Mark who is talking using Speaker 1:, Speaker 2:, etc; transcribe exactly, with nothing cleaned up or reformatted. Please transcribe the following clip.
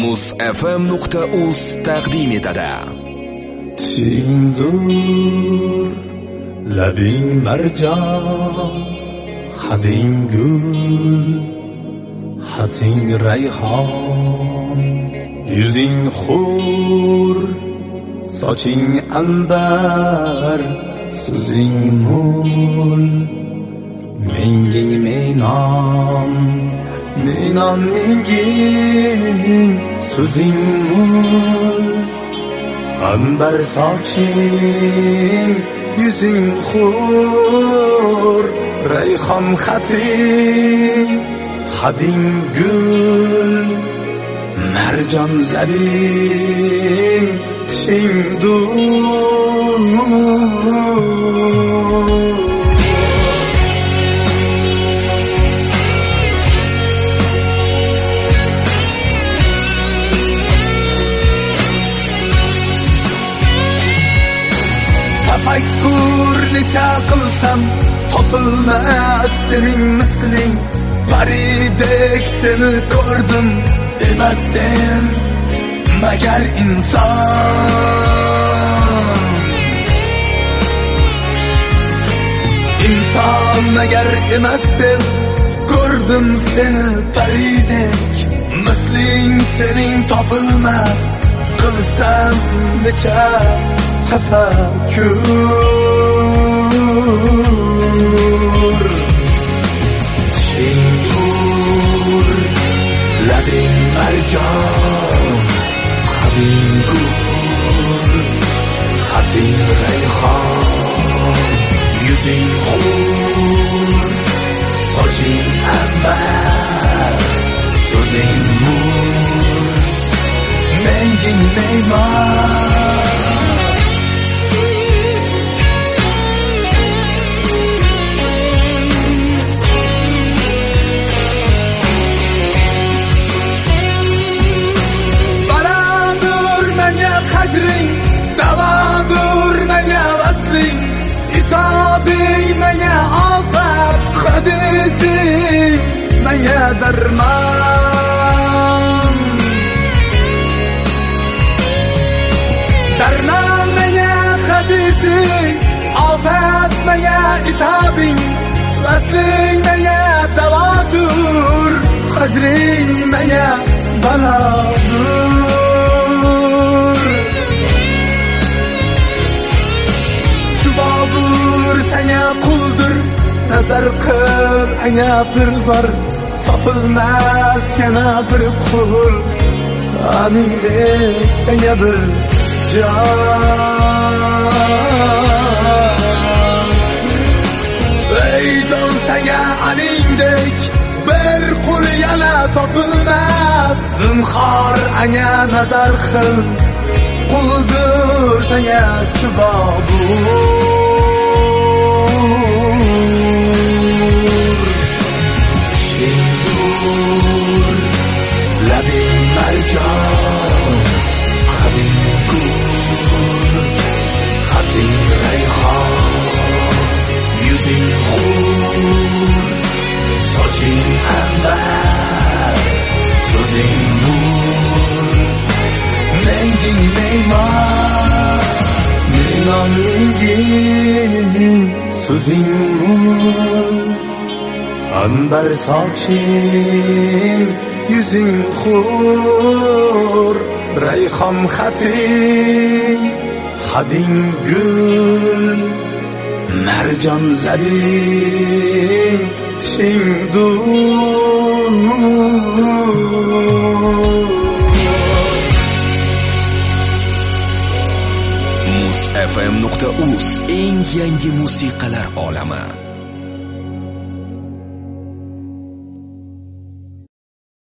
Speaker 1: muz f m nuqta uz taqdim etadi.
Speaker 2: Tishingdur, labing marjon, hading gul, xating rayhon, yuzing xur, soching ambar, so'zing mul, menging menon, menon menging, so'zing mul, ambar soching, yuzing xur, rayhon xating, hading gul, marjon labing, tishing dur.
Speaker 3: Tafakkur necha qilsam topilmas sening misling, paridek seni ko'rdim, emas sen magar inson. İnsan magar emas sen, ko'rdim seni paridek, misling sening topilmas, qilsam necha tafakkur. Tishing dur, labing marjon, hading gul, xating rayhon, yuzing xur, soching ambar, so'zing mul, menging meymon. Davadur menga vasling, itabing menga ofat, hadising menga darman. Darman menga hadising, ofat menga itabing, vasling menga davadur, hajring menga baladur. Babur sana quldur, nazar qil anga bir bor, topilmas yana bir qul, amindek sana bir jon. Ey jon sana amindek bir qul yana topilmas, zinhor anga nazar qil, quldur sana chubobur. Labing marjon, hading gul, xating rayhon, yuzing xur, soching ambar, so'zing mul, menging meymon, menon menging, so'zing mul, ambar soching, yuzing xur, rayhon xating, hading gul, marjon labing, tishing dur.
Speaker 1: muz f m nuqta uz eng yangi musiqalar olami.